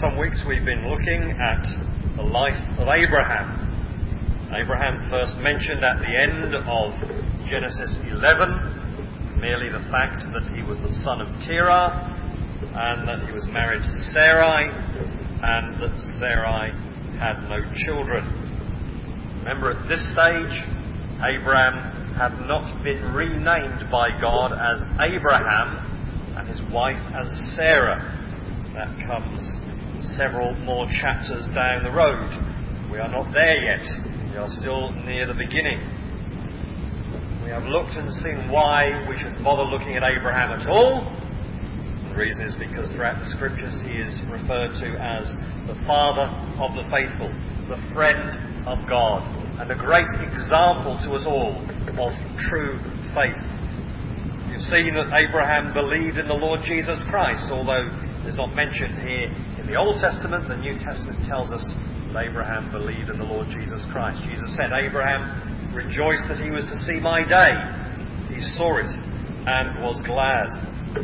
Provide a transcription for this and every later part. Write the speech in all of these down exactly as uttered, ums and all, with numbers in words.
some weeks we've been looking at the life of Abraham. Abraham first mentioned at the end of Genesis eleven, merely the fact that he was the son of Terah, and that he was married to Sarai, and that Sarai had no children. Remember, at this stage, Abraham had not been renamed by God as Abraham, and his wife as Sarah. That comes several more chapters down the road. We are not there yet. We are still near the beginning. We have looked and seen why we should bother looking at Abraham at all. The reason is because throughout the Scriptures he is referred to as the father of the faithful, the friend of God, and a great example to us all of true faith. You've seen that Abraham believed in the Lord Jesus Christ, although it's not mentioned here in the Old Testament. The New Testament tells us that Abraham believed in the Lord Jesus Christ. Jesus said, Abraham rejoiced that he was to see my day. He saw it and was glad.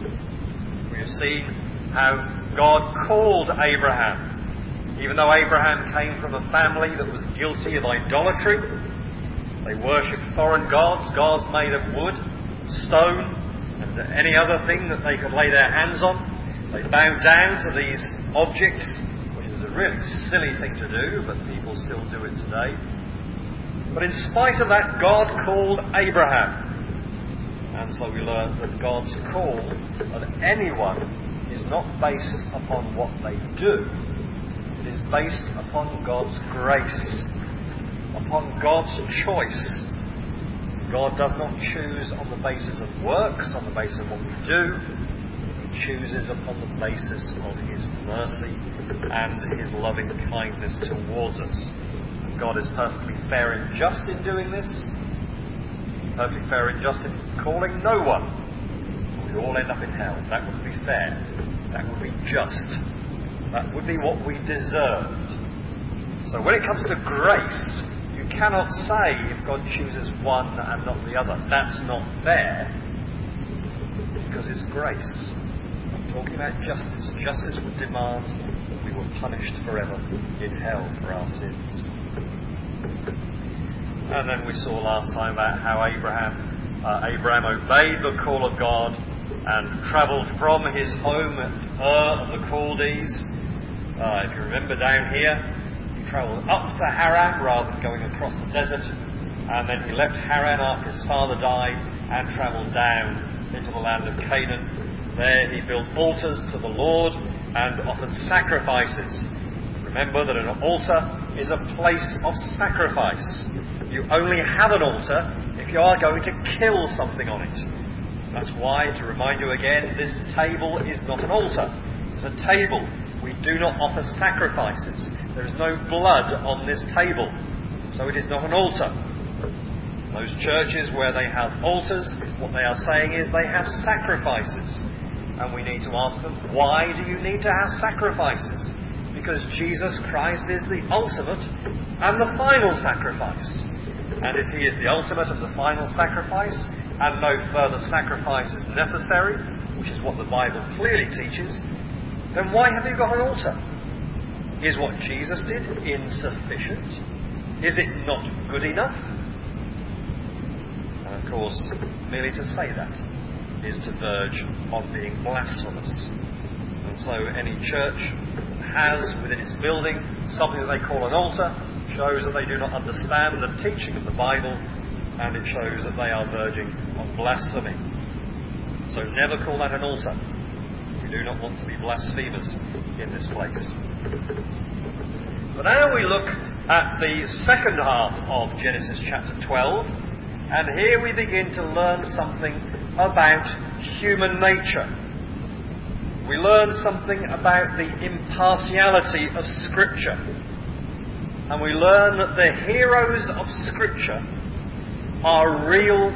We have seen how God called Abraham. Even though Abraham came from a family that was guilty of idolatry, they worshipped foreign gods, gods made of wood, stone, and any other thing that they could lay their hands on. They bowed down to these objects, which is a really silly thing to do, but people still do it today. But in spite of that, God called Abraham. And so we learn that God's call of anyone is not based upon what they do. It is based upon God's grace, upon God's choice. God does not choose on the basis of works, on the basis of what we do. He chooses upon the basis of His mercy and His loving kindness towards us. And God is perfectly fair and just in doing this. Perfectly fair and just in calling no one. We all end up in hell. That wouldn't be fair. That would be just. That would be what we deserved. So when it comes to grace, you cannot say if God chooses one and not the other. That's not fair. Because it's grace. I'm talking about justice. Justice would demand that we were punished forever in hell for our sins. And then we saw last time about how Abraham uh, Abraham obeyed the call of God and travelled from his home at Ur of the Chaldees. Uh, if you remember down here, he travelled up to Haran rather than going across the desert. And then he left Haran after his father died and travelled down into the land of Canaan. There he built altars to the Lord and offered sacrifices. Remember that an altar is a place of sacrifice. You only have an altar if you are going to kill something on it. That's why, to remind you again, this table is not an altar. It's a table. We do not offer sacrifices. There is no blood on this table. So it is not an altar. Those churches where they have altars, what they are saying is they have sacrifices. And we need to ask them, why do you need to have sacrifices? Because Jesus Christ is the ultimate and the final sacrifice. And if He is the ultimate and the final sacrifice, and no further sacrifice is necessary, which is what the Bible clearly teaches, then why have you got an altar? Is what Jesus did insufficient? Is it not good enough? And of course, merely to say that is to verge on being blasphemous. And so any church has within its building something that they call an altar shows that they do not understand the teaching of the Bible, and it shows that they are verging on blasphemy. So never call that an altar. We do not want to be blasphemers in this place. But now we look at the second half of Genesis chapter twelve, and here we begin to learn something about human nature. We learn something about the impartiality of Scripture. And we learn that the heroes of Scripture are real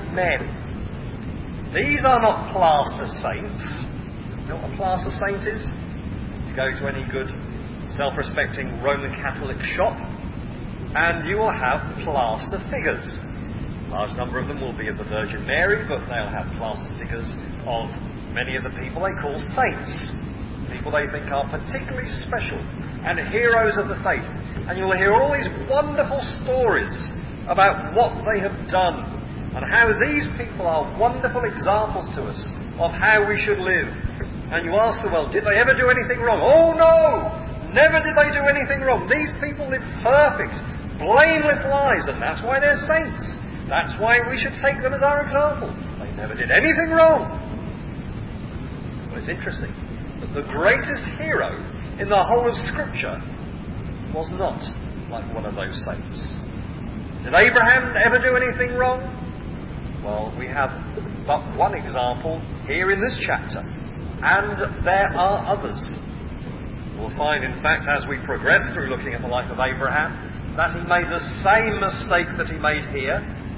men. These are not plaster saints. You know what a plaster saint is? You go to any good, self-respecting Roman Catholic shop, and you will have plaster figures. A large number of them will be of the Virgin Mary, but they'll have plaster figures of many of the people they call saints. people they think are particularly special and heroes of the faith. And you'll hear all these wonderful stories about what they have done and how these people are wonderful examples to us of how we should live. And you ask them, well, did they ever do anything wrong? Oh no! Never did they do anything wrong. These people live perfect, blameless lives, and that's why they're saints. That's why we should take them as our example. They never did anything wrong. But it's interesting that the greatest hero in the whole of Scripture was not like one of those saints. Did Abraham ever do anything wrong? Well, we have but one example here in this chapter, and there are others. We'll find, in fact, as we progress through looking at the life of Abraham, that he made the same mistake that he made here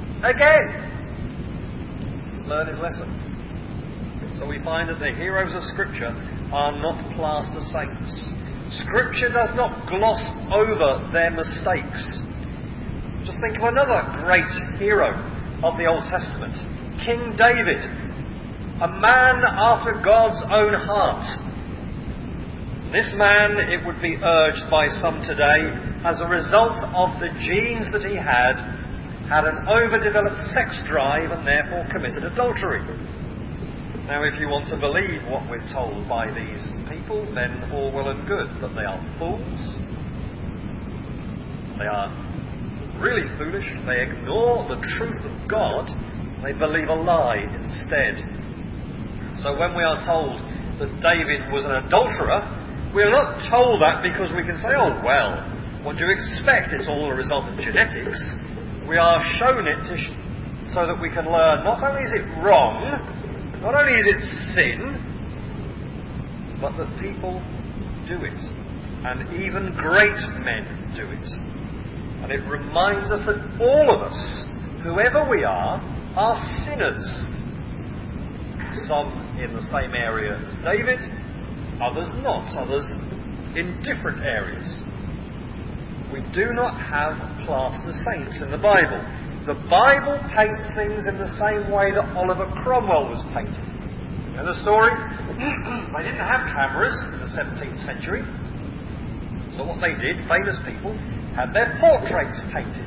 again. Learn his lesson. So we find that the heroes of Scripture are not plaster saints. Scripture does not gloss over their mistakes. Just think of another great hero of the Old Testament, King David, a man after God's own heart. This man, it would be urged by some today, as a result of the genes that he had, had an overdeveloped sex drive and therefore committed adultery. Now, if you want to believe what we're told by these people, then all well and good, but they are fools. They are really foolish. They ignore the truth of God. They believe a lie instead. So when we are told that David was an adulterer, we're not told that because we can say, oh, well, what do you expect? It's all a result of genetics. We are shown it to sh- so that we can learn not only is it wrong, not only is it sin, but that people do it. And even great men do it. And it reminds us that all of us, whoever we are, are sinners. Some in the same area as David, others not, others in different areas. We do not have plaster saints in the Bible. The Bible paints things in the same way that Oliver Cromwell was painted. You know the story? They didn't have cameras in the seventeenth century. So what they did, famous people, had their portraits painted.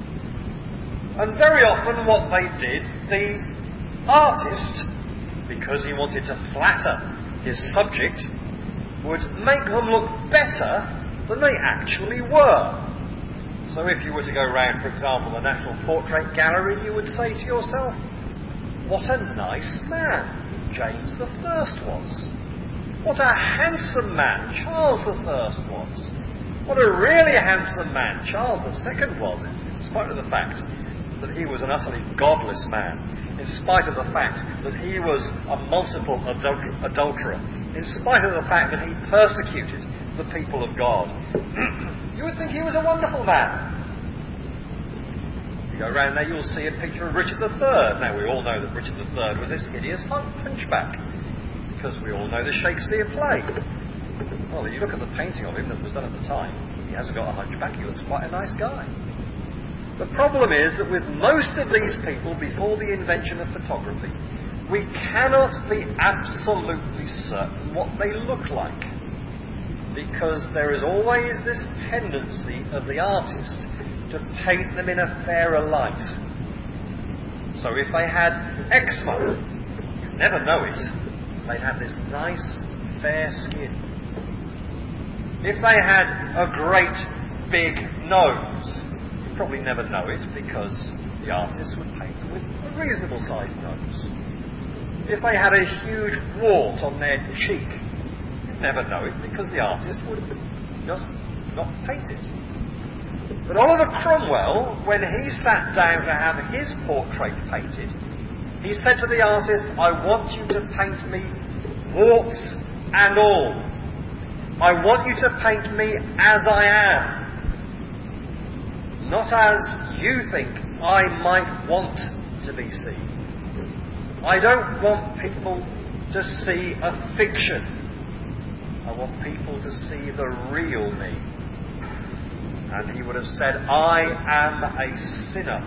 And very often what they did, the artist, because he wanted to flatter his subject, would make them look better than they actually were. So if you were to go round, for example, the National Portrait Gallery, you would say to yourself, what a nice man James the First was. What a handsome man Charles the First was. What a really handsome man Charles the Second was, in spite of the fact that he was an utterly godless man, in spite of the fact that he was a multiple adulter- adulterer, in spite of the fact that he persecuted the people of God. You would think he was a wonderful man. You go around there, you'll see a picture of Richard the Third. Now, we all know that Richard the Third was this hideous hunchback, because we all know the Shakespeare play. Well, you look at the painting of him that was done at the time, he hasn't got a hunchback, he looks quite a nice guy. The problem is that with most of these people, before the invention of photography, we cannot be absolutely certain what they look like, because there is always this tendency of the artist to paint them in a fairer light. So if they had eczema, you'd never know it. They'd have this nice, fair skin. If they had a great, big nose, you'd probably never know it, because the artist would paint them with a reasonable sized nose. If they had a huge wart on their cheek, you'd never know it, because the artist would just not paint it. But Oliver Cromwell, when he sat down to have his portrait painted, he said to the artist, I want you to paint me warts and all. I want you to paint me as I am, not as you think I might want to be seen. I don't want people to see a fiction. I want people to see the real me. And he would have said, I am a sinner,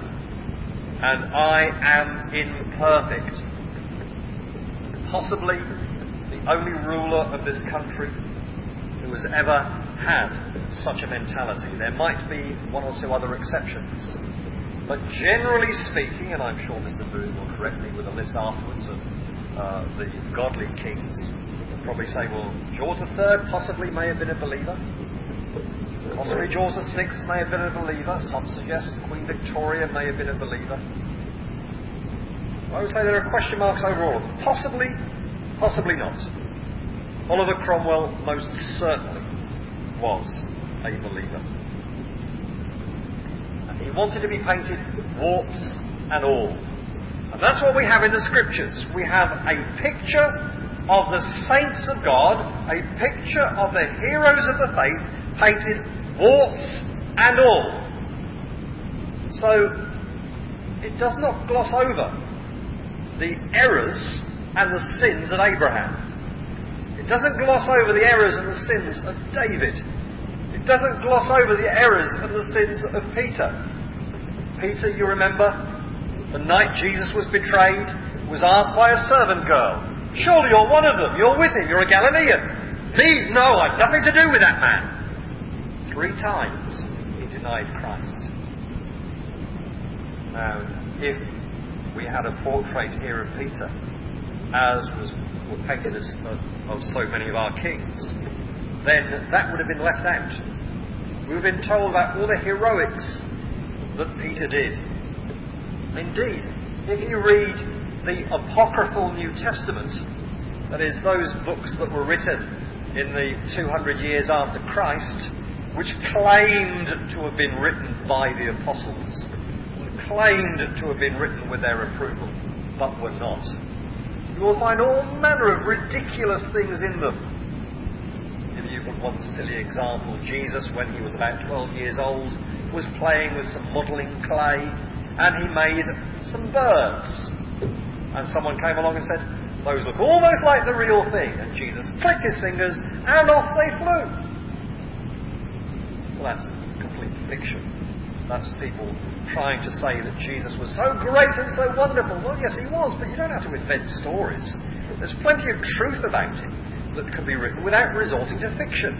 and I am imperfect. Possibly the only ruler of this country who has ever had such a mentality. There might be one or two other exceptions. But generally speaking, and I'm sure Mister Boone will correct me with a list afterwards of uh, the godly kings, he'll probably say, well, George the Third possibly may have been a believer. Possibly George the Sixth may have been a believer. Some suggest Queen Victoria may have been a believer. I would say there are question marks over all of them. Possibly, possibly not. Oliver Cromwell most certainly was a believer. And he wanted to be painted warts and all. And that's what we have in the Scriptures. We have a picture of the saints of God, a picture of the heroes of the faith, painted warts and all. So, it does not gloss over the errors and the sins of Abraham. It doesn't gloss over the errors and the sins of David. It doesn't gloss over the errors and the sins of Peter. Peter, you remember, the night Jesus was betrayed, was asked by a servant girl, surely you're one of them, you're with him, you're a Galilean. Me? No, I've nothing to do with that man. Three times he denied Christ. Now, if we had a portrait here of Peter, as was were painted as of, of so many of our kings, then that would have been left out. We would have been told about all the heroics that Peter did. Indeed, if you read the apocryphal New Testament, that is, those books that were written in the two hundred years after Christ, which claimed to have been written by the apostles, claimed to have been written with their approval, but were not. You will find all manner of ridiculous things in them. Give you one silly example. Jesus, when he was about twelve years old, was playing with some modelling clay, and he made some birds. And someone came along and said, those look almost like the real thing. And Jesus clicked his fingers, and off they flew. Well, that's complete fiction. That's people trying to say that Jesus was so great and so wonderful. Well, yes, he was, but you don't have to invent stories. There's plenty of truth about him that can be written without resorting to fiction.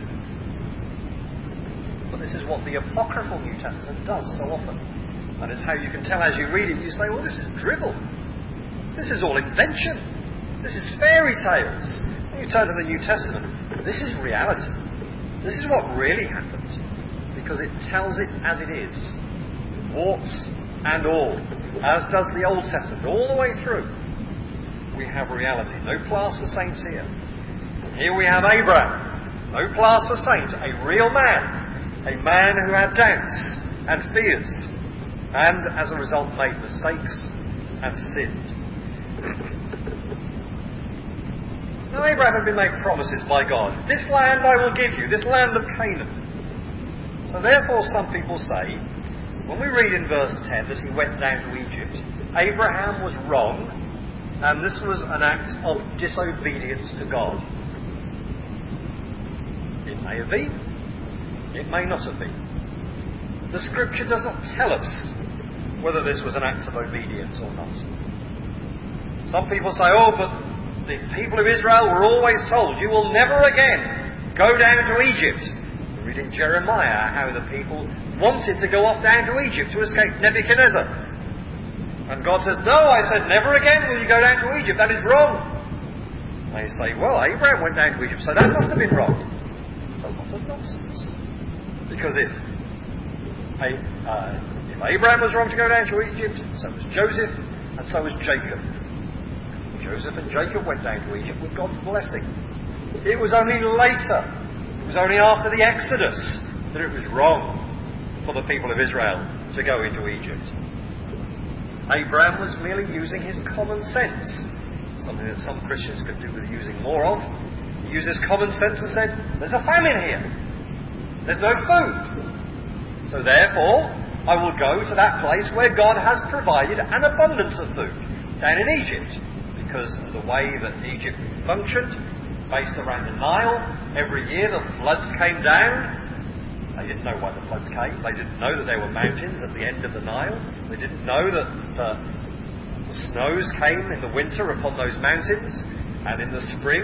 But this is what the apocryphal New Testament does so often. And it's how you can tell as you read it, you say, well, this is drivel. This is all invention. This is fairy tales. When you turn to the New Testament, this is reality. This is what really happened. Because it tells it as it is. Warts and all. As does the Old Testament. All the way through. We have reality. No plaster saints here. Here we have Abraham. No plaster saint. A real man. A man who had doubts and fears. And as a result made mistakes and sinned. Now Abraham had been made promises by God. This land I will give you. This land of Canaan. So therefore some people say, when we read in verse ten that he went down to Egypt, Abraham was wrong, and this was an act of disobedience to God. It may have been, it may not have been. The Scripture does not tell us whether this was an act of obedience or not. Some people say, oh, but the people of Israel were always told, you will never again go down to Egypt. We read in Jeremiah how the people wanted to go off down to Egypt to escape Nebuchadnezzar. And God says, no, I said, never again will you go down to Egypt. That is wrong. They say, well, Abraham went down to Egypt, so that must have been wrong. It's a lot of nonsense. Because if, uh, if Abraham was wrong to go down to Egypt, so was Joseph, and so was Jacob. Joseph and Jacob went down to Egypt with God's blessing. It was only later, it was only after the Exodus, that it was wrong for the people of Israel to go into Egypt. Abraham was merely using his common sense, something that some Christians could do with using more of. He used his common sense and said, there's a famine here. There's no food. So therefore, I will go to that place where God has provided an abundance of food, down in Egypt. Because of the way that Egypt functioned, based around the Nile, every year the floods came down. They didn't know why the floods came. They didn't know that there were mountains at the end of the Nile. They didn't know that uh, the snows came in the winter upon those mountains, and in the spring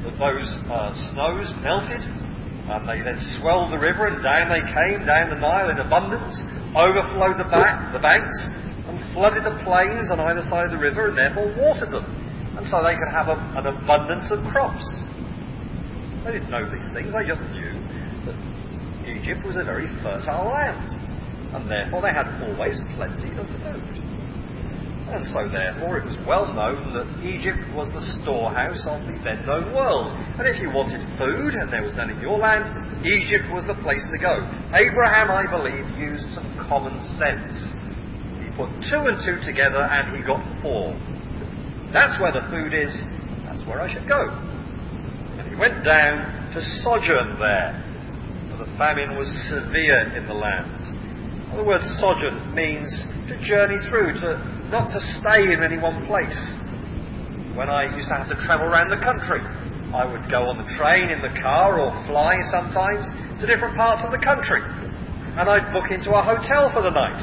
that those uh, snows melted, and they then swelled the river, and down they came, down the Nile in abundance, overflowed the, back, the banks, and flooded the plains on either side of the river, and therefore watered them. And so they could have a, an abundance of crops. They didn't know these things, they just knew that Egypt was a very fertile land, and therefore they had always plenty of food. And so therefore it was well known that Egypt was the storehouse of the then known world. And if you wanted food and there was none in your land, Egypt was the place to go. Abraham, I believe, used some common sense. He put two and two together and he got four. That's where the food is, that's where I should go. And he went down to sojourn there, for the famine was severe in the land. The word sojourn means to journey through, to not to stay in any one place. When I used to have to travel around the country, I would go on the train, in the car, or fly sometimes to different parts of the country. And I'd book into a hotel for the night.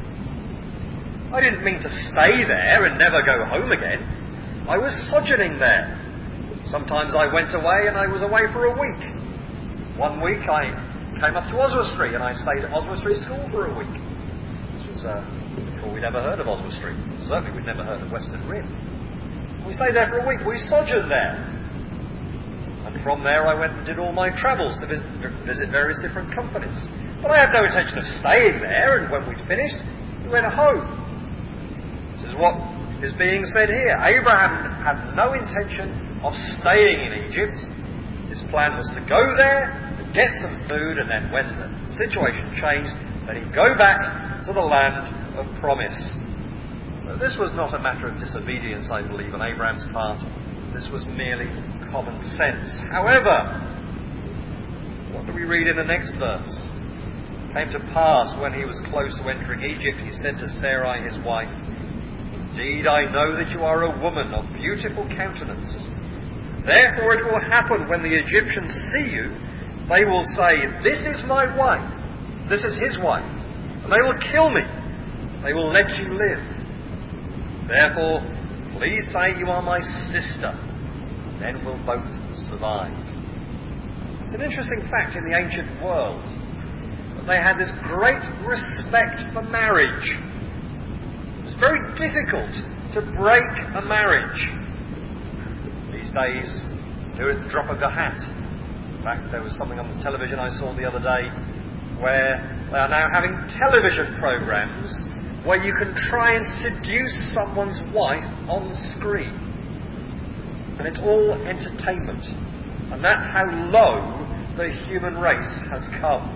I didn't mean to stay there and never go home again. I was sojourning there. Sometimes I went away and I was away for a week. One week I came up to Oswestry and I stayed at Oswestry School for a week. This was uh, before we'd ever heard of Oswestry. Certainly we'd never heard of Western Rim. We stayed there for a week. We sojourned there. And from there I went and did all my travels to visit, visit various different companies. But I had no intention of staying there, and when we'd finished, we went home. This is what is being said here. Abraham had no intention of staying in Egypt. His plan was to go there, get some food, and then when the situation changed, then he'd go back to the land of promise. So this was not a matter of disobedience, I believe, on Abraham's part. This was merely common sense. However, what do we read in the next verse? It came to pass, when he was close to entering Egypt, he said to Sarai his wife, "Indeed, I know that you are a woman of beautiful countenance. Therefore it will happen when the Egyptians see you, they will say, 'This is my wife, this is his wife,' and they will kill me. They will let you live. Therefore, please say you are my sister. Then we'll both survive." It's an interesting fact in the ancient world that they had this great respect for marriage. It was very difficult to break a marriage. These days, do it at the drop of a hat. In fact, there was something on the television I saw the other day where they are now having television programs where you can try and seduce someone's wife on screen. And it's all entertainment. And that's how low the human race has come.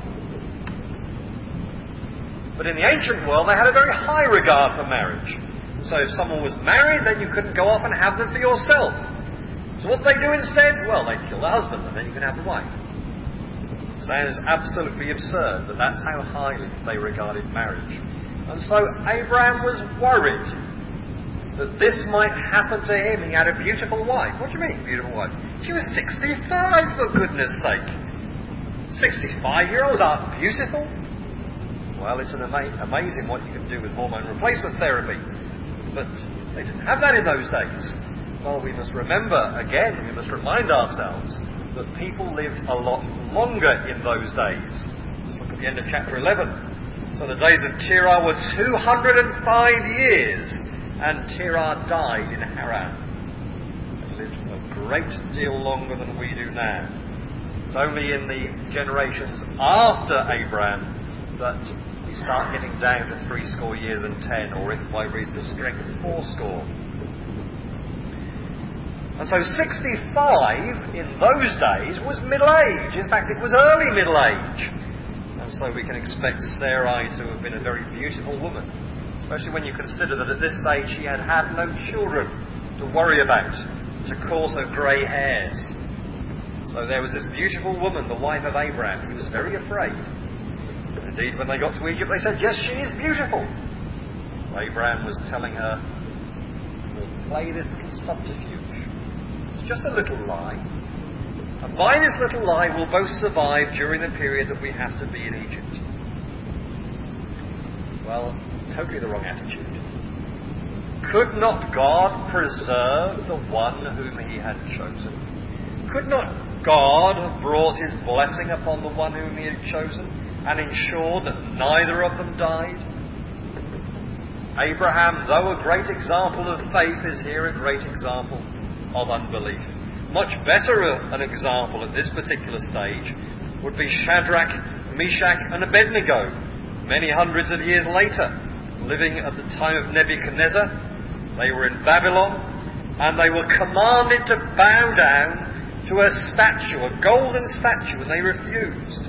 But in the ancient world, they had a very high regard for marriage. So if someone was married, then you couldn't go off and have them for yourself. So what they do instead? Well, they kill the husband, and then you can have the wife. It sounds absolutely absurd, but that's how highly they regarded marriage. And so Abraham was worried that this might happen to him. He had a beautiful wife. What do you mean, beautiful wife? She was sixty-five, for goodness sake. sixty-five-year-olds aren't beautiful. Well, it's an ama- amazing what you can do with hormone replacement therapy. But they didn't have that in those days. Well, we must remember, again, we must remind ourselves that people lived a lot longer in those days. Just look at the end of chapter eleven. So the days of Terah were two hundred five years, and Terah died in Haran. He lived a great deal longer than we do now. It's only in the generations after Abraham that we start getting down to three score years and ten, or if by reason of strength, four score. And so sixty-five in those days was middle age. In fact, it was early middle age. And so we can expect Sarai to have been a very beautiful woman, especially when you consider that at this stage she had had no children to worry about, to cause her grey hairs. So there was this beautiful woman, the wife of Abraham. He was very afraid. And indeed, when they got to Egypt, they said, "Yes, she is beautiful." So Abraham was telling her, "We'll play this little subterfuge. It's just a little lie. And by this little lie, we'll both survive during the period that we have to be in Egypt." Well, totally the wrong attitude. Could not God preserve the one whom he had chosen? Could not God have brought his blessing upon the one whom he had chosen and ensured that neither of them died? Abraham, though a great example of faith, is here a great example of unbelief. Much better an example at this particular stage would be Shadrach, Meshach and Abednego, many hundreds of years later, living at the time of Nebuchadnezzar. They were in Babylon, and they were commanded to bow down to a statue, a golden statue, and they refused.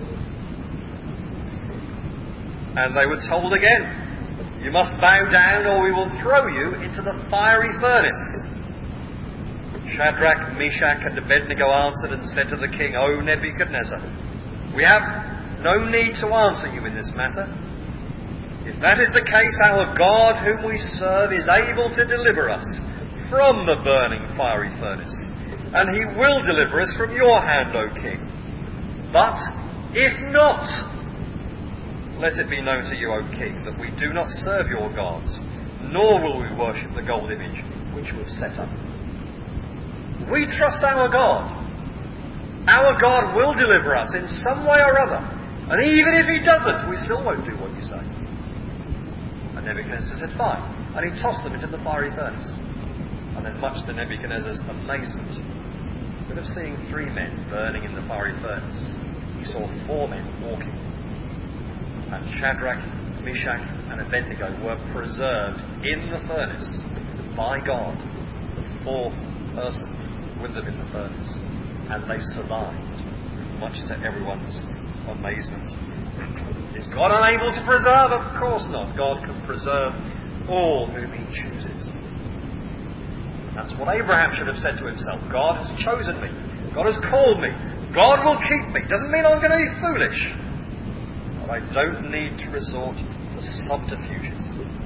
And they were told again, you must bow down or we will throw you into the fiery furnace. Shadrach, Meshach and Abednego answered and said to the king, O Nebuchadnezzar, we have no need to answer you in this matter. If that is the case, our God whom we serve is able to deliver us from the burning fiery furnace, and he will deliver us from your hand, O king. But if not, let it be known to you, O king, that we do not serve your gods, nor will we worship the gold image which we've set up. We trust our God. Our God will deliver us in some way or other. And even if he doesn't, we still won't do what you say. And Nebuchadnezzar said, fine. And he tossed them into the fiery furnace. And then, much to Nebuchadnezzar's amazement, instead of seeing three men burning in the fiery furnace, he saw four men walking. And Shadrach, Meshach and Abednego were preserved in the furnace by God, the fourth person with them in the furnace, and they survived, much to everyone's amazement. Is God unable to preserve? Of course not. God can preserve all whom he chooses. That's what Abraham should have said to himself. God has chosen me. God has called me. God will keep me. Doesn't mean I'm going to be foolish. But I don't need to resort to subterfuges.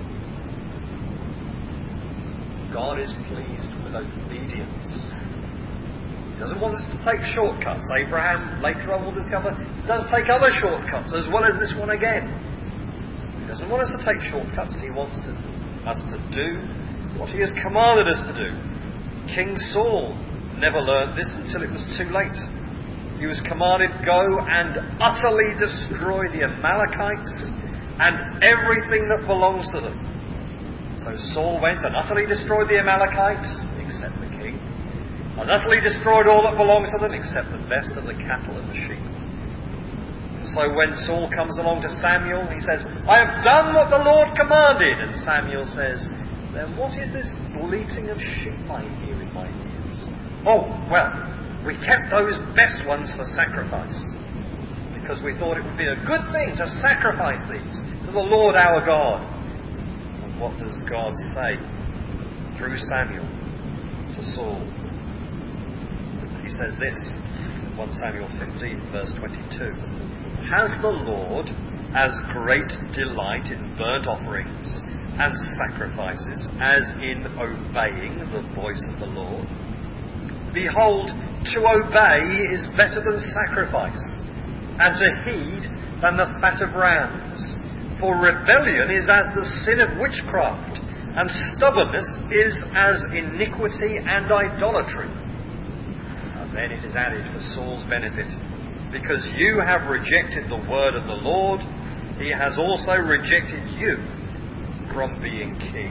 God is pleased with obedience. He doesn't want us to take shortcuts. Abraham, later on we'll discover, does take other shortcuts as well as this one again. He doesn't want us to take shortcuts. He wants to, us to do what he has commanded us to do. King Saul never learned this until it was too late. He was commanded, go and utterly destroy the Amalekites and everything that belongs to them. So Saul went and utterly destroyed the Amalekites, except the king, and utterly destroyed all that belongs to them, except the best of the cattle and the sheep. And so when Saul comes along to Samuel, he says, I have done what the Lord commanded. And Samuel says, then what is this bleating of sheep I hear in my ears? Oh, well, we kept those best ones for sacrifice, because we thought it would be a good thing to sacrifice these to the Lord our God. And what does God say through Samuel to Saul? He says this in First Samuel fifteen, verse twenty-two. Has the Lord as great delight in burnt offerings and sacrifices as in obeying the voice of the Lord? Behold, to obey is better than sacrifice, and to heed than the fat of rams. For rebellion is as the sin of witchcraft, and stubbornness is as iniquity and idolatry. Then it is added for Saul's benefit, because you have rejected the word of the Lord, he has also rejected you from being king.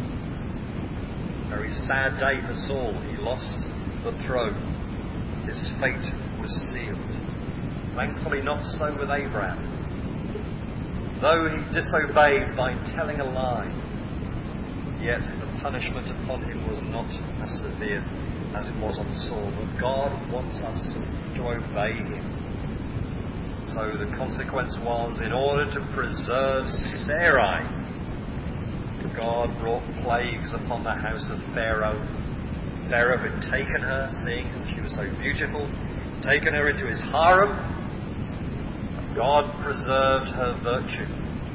Very sad day for Saul. He lost the throne. His fate was sealed. Thankfully not so with Abraham. Though he disobeyed by telling a lie, yet the punishment upon him was not as severe as it was on Saul. But God wants us to obey him. So the consequence was, in order to preserve Sarai, God brought plagues upon the house of Pharaoh. Pharaoh had taken her, seeing that she was so beautiful, taken her into his harem. God preserved her virtue.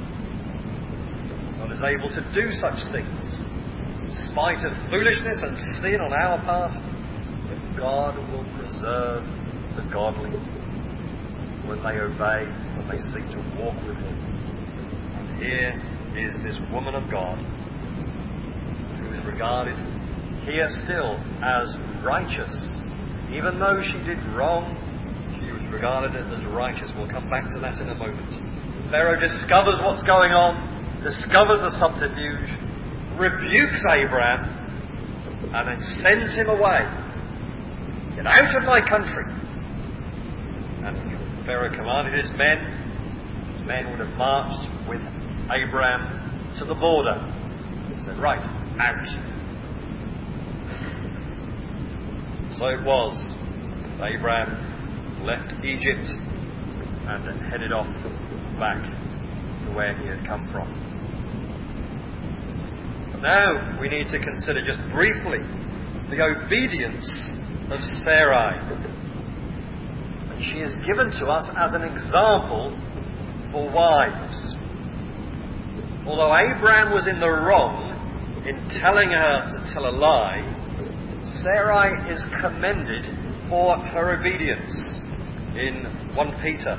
God is able to do such things, in spite of foolishness and sin on our part, but God will preserve the godly when they obey, when they seek to walk with him. And here is this woman of God who is regarded here still as righteous even though she did wrong, she was regarded as righteous. We'll come back to that in a moment. Pharaoh discovers what's going on, discovers the subterfuge, rebukes Abraham, and then sends him away. Get out of my country. And Pharaoh commanded his men. His men would have marched with Abraham to the border. He said, right, out. So it was. Abraham left Egypt and headed off back to where he had come from. Now we need to consider just briefly the obedience of Sarai. And she is given to us as an example for wives. Although Abraham was in the wrong in telling her to tell a lie, Sarai is commended for her obedience in First Peter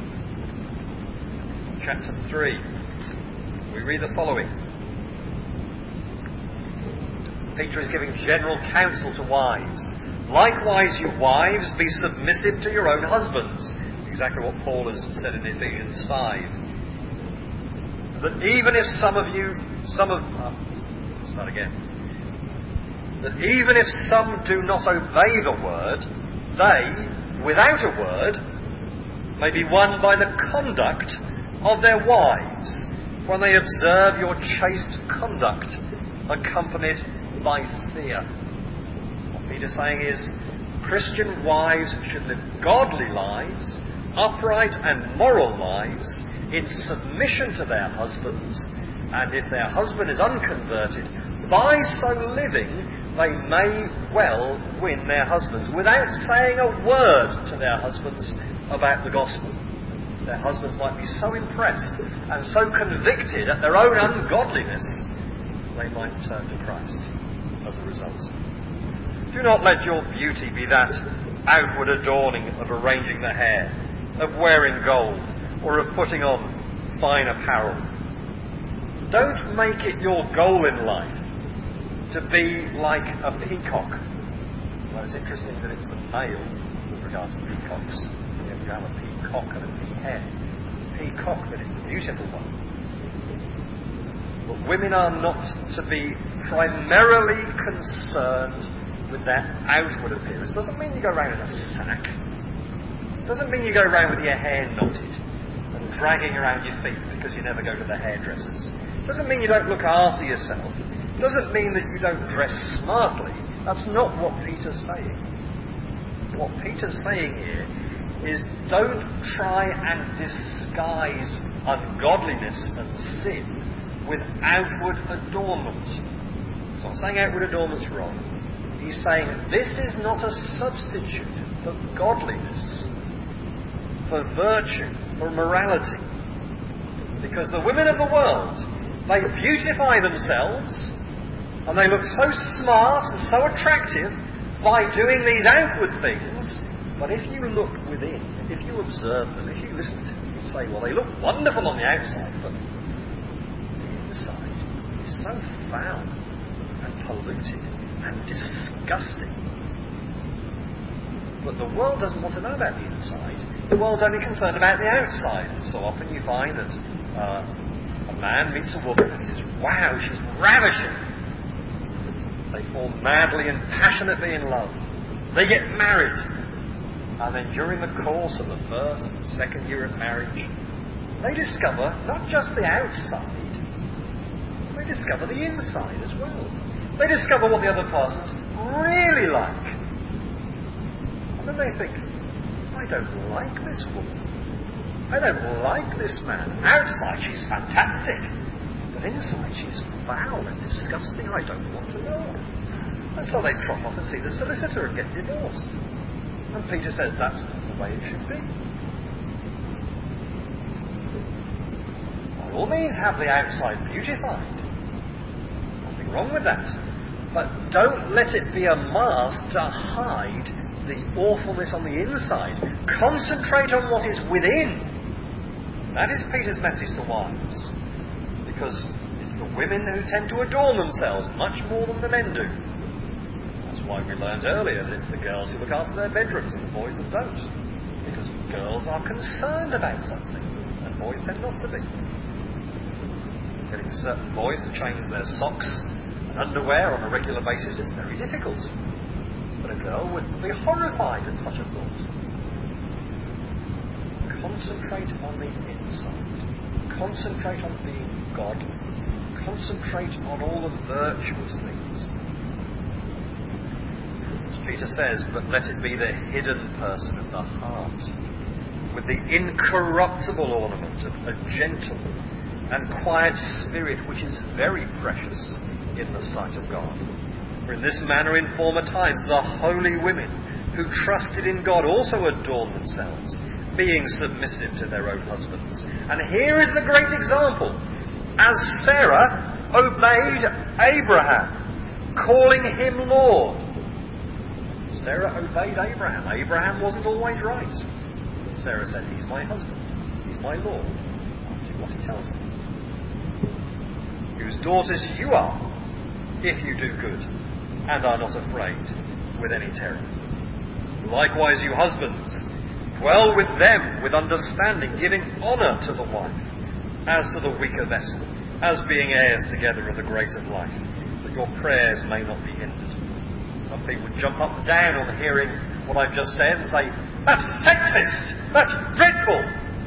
chapter three. We read the following. Peter is giving general counsel to wives. Likewise, you wives, be submissive to your own husbands. Exactly what Paul has said in Ephesians five. That even if some of you, some of, uh, let's start again. That even if some do not obey the word, they, without a word, may be won by the conduct of their wives, when they observe your chaste conduct, accompanied by fear. What Peter's saying is, Christian wives should live godly lives, upright and moral lives, in submission to their husbands, and if their husband is unconverted, by so living they may well win their husbands without saying a word to their husbands about the gospel. Their husbands might be so impressed and so convicted at their own ungodliness, they might turn to Christ as a result. Do not let your beauty be that outward adorning of arranging the hair, of wearing gold, or of putting on fine apparel. Don't make it your goal in life to be like a peacock. Well, it's interesting that it's the male with regard to peacocks. If you have a peacock and a peahen, it's the peacock that is the beautiful one. But women are not to be primarily concerned with their outward appearance. Doesn't mean you go around in a sack. Doesn't mean you go around with your hair knotted and dragging around your feet because you never go to the hairdressers. Doesn't mean you don't look after yourself. Doesn't mean that you don't dress smartly. That's not what Peter's saying. What Peter's saying here is don't try and disguise ungodliness and sin with outward adornment. So I'm saying outward adornment's wrong. He's saying this is not a substitute for godliness, for virtue, for morality. Because the women of the world, they beautify themselves and they look so smart and so attractive by doing these outward things. But if you look within, if you observe them, if you listen to them, you say, well, they look wonderful on the outside, but the inside is so foul and polluted and disgusting. But the world doesn't want to know about the inside. The world's only concerned about the outside. And so often you find that uh, a man meets a woman and he says, wow, she's ravishing. They fall madly and passionately in love. They get married. And then during the course of the first and second year of marriage, they discover not just the outside, they discover the inside as well. They discover what the other person's really like. And then they think, I don't like this woman. I don't like this man. Outside she's fantastic, but inside she's foul and disgusting. I don't want to know her. And so they trot off and see the solicitor and get divorced. And Peter says that's not the way it should be. By all means have the outside beautified. Nothing wrong with that. But don't let it be a mask to hide the awfulness on the inside. Concentrate on what is within. That is Peter's message to wives. Because it's the women who tend to adorn themselves much more than the men do. That's That's why we learned earlier that it's the girls who look after their bedrooms and the boys that don't. Because girls are concerned about such things, and boys tend not to be. Getting certain boys to change their socks and underwear on a regular basis is very difficult. But a girl would be horrified at such a thought. Concentrate on the inside. Concentrate on being godly. Concentrate on all the virtuous things. As Peter says, but let it be the hidden person of the heart, with the incorruptible ornament of a gentle and quiet spirit, which is very precious in the sight of God. For in this manner in former times the holy women who trusted in God also adorned themselves, being submissive to their own husbands. And here is the great example. As Sarah obeyed Abraham, calling him Lord. Sarah obeyed Abraham. Abraham wasn't always right. But Sarah said, he's my husband. He's my Lord. I'll do what he tells me. Whose daughters you are, if you do good, and are not afraid with any terror. Likewise, you husbands, dwell with them with understanding, giving honour to the wife, as to the weaker vessel, as being heirs together of the grace of life, that your prayers may not be hindered. Some people would jump up and down on hearing what I've just said and say, that's sexist! That's dreadful!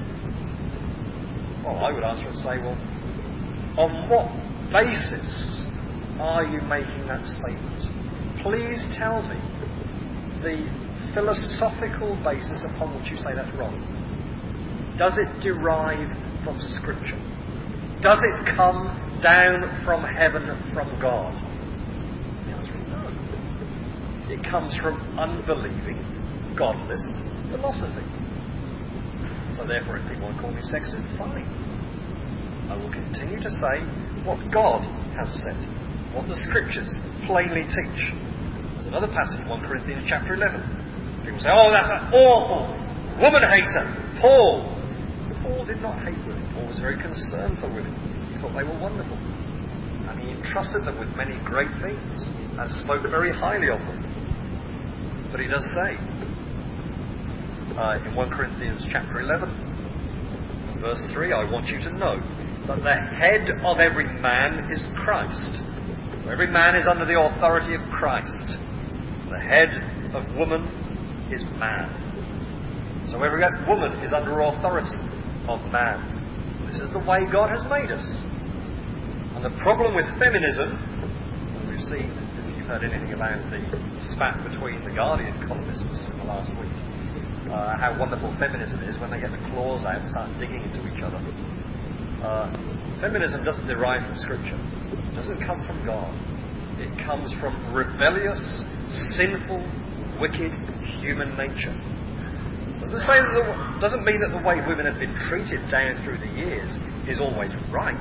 Well, I would answer and say, well, on what basis are you making that statement? Please tell me the philosophical basis upon which you say that's wrong. Does it derive from Scripture? Does it come down from heaven, from God? The answer is no. It comes from unbelieving, godless philosophy. So therefore, if people want to call me sexist, fine. I will continue to say what God has said, what the Scriptures plainly teach. There's another passage, First Corinthians chapter eleven. People say, oh, that's an awful woman hater, Paul. Paul did not hate women. Paul was very concerned for women. He thought they were wonderful. And he entrusted them with many great things and spoke very highly of them. But he does say, uh, in First Corinthians chapter eleven, verse three, I want you to know that the head of every man is Christ. So every man is under the authority of Christ. The head of woman is man. So every woman is under authority of man. This is the way God has made us. And the problem with feminism, and we've seen, if you've heard anything about the spat between the Guardian columnists in the last week, uh, how wonderful feminism is when they get the claws out and start digging into each other. Uh, feminism doesn't derive from Scripture. It doesn't come from God. It comes from rebellious, sinful, wicked human nature. Doesn't say that the, doesn't mean that the way women have been treated down through the years is always right.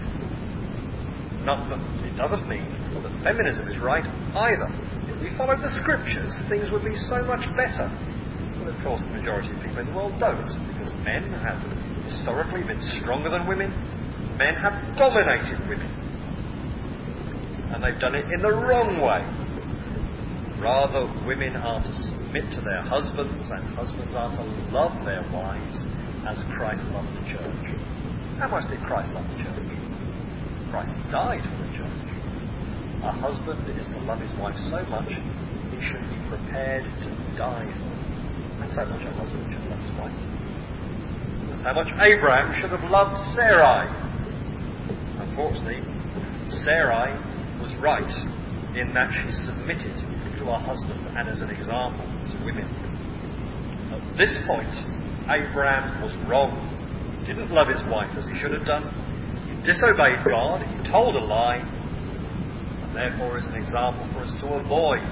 Not, it doesn't mean that feminism is right either. If we followed the Scriptures, things would be so much better. But of course, the majority of people in the world don't, because men have historically been stronger than women. Men have dominated women. And they've done it in the wrong way. Rather, women are to submit to their husbands, and husbands are to love their wives as Christ loved the church. How much did Christ love the church? Christ died for the church. A husband is to love his wife so much, he should be prepared to die for her. That's how much a husband should love his wife. That's how much Abraham should have loved Sarai. Unfortunately, Sarai was right in that she submitted to her husband and as an example to women. At this point, Abraham was wrong. He didn't love his wife as he should have done. He disobeyed God. He told a lie. And therefore is an example for us to avoid.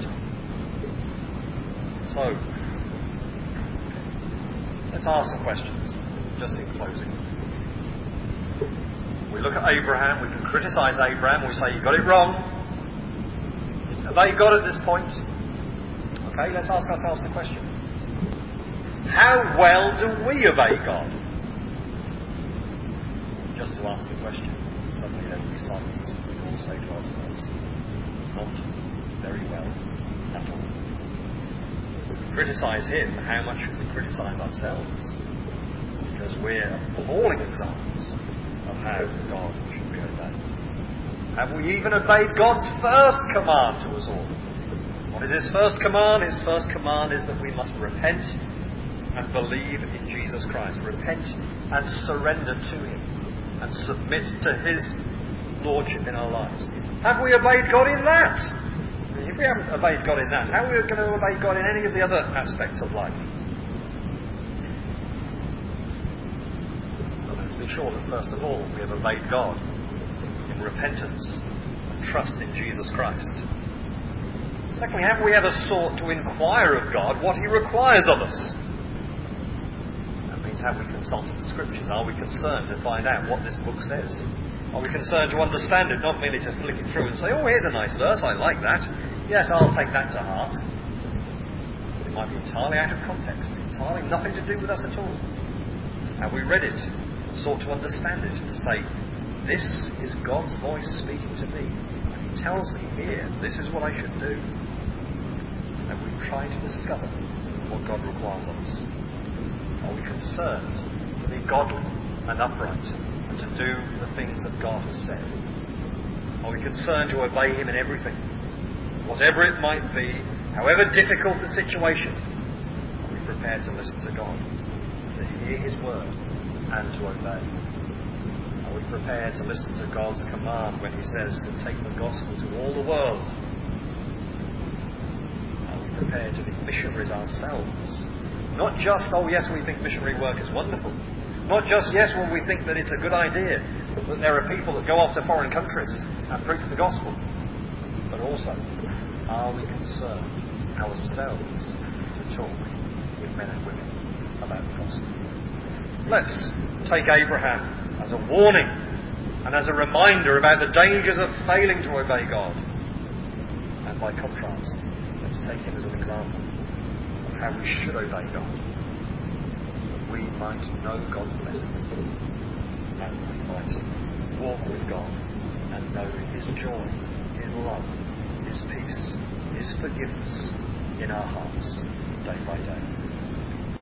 So, let's ask some questions, just in closing. We look at Abraham, we can criticise Abraham, we say, you got it wrong. Obey God at this point. Okay, let's ask ourselves the question. How well do we obey God? Just to ask the question, suddenly there will be silence. We all say to ourselves, not very well. at all. If we criticise him, how much should we criticise ourselves? Because we're appalling examples of how God should be obeyed. Have we even obeyed God's first command to us all? What is his first command? His first command is that we must repent and believe in Jesus Christ. Repent and surrender to him and submit to his lordship in our lives. Have we obeyed God in that? If we haven't obeyed God in that, how are we going to obey God in any of the other aspects of life? So let's be sure that first of all we have obeyed God in repentance and trust in Jesus Christ. Secondly, have we ever sought to inquire of God what he requires of us? That means, have we consulted the Scriptures? Are we concerned to find out what this book says? Are we concerned to understand it, not merely to flick it through and say, oh, here's a nice verse, I like that. Yes, I'll take that to heart. It might be entirely out of context, entirely nothing to do with us at all. Have we read it, sought to understand it, to say, this is God's voice speaking to me, and he tells me here, this is what I should do. And we try to discover what God requires of us. Are we concerned to be godly and upright and to do the things that God has said? Are we concerned to obey him in everything? Whatever it might be, however difficult the situation, are we prepared to listen to God, to hear his word, and to obey? Are we prepared to listen to God's command when he says to take the gospel to all the world? Are we prepared to be missionaries ourselves? Not just, oh yes, we think missionary work is wonderful. Not just, yes, well, we think that it's a good idea that there are people that go off to foreign countries and preach the gospel. But also, are we concerned ourselves to talk with men and women about the gospel? Let's take Abraham as a warning and as a reminder about the dangers of failing to obey God. And by contrast, let's take him as an example of how we should obey God, that we might know God's blessing and we might walk with God and know his joy, his love, his peace, his forgiveness in our hearts day by day.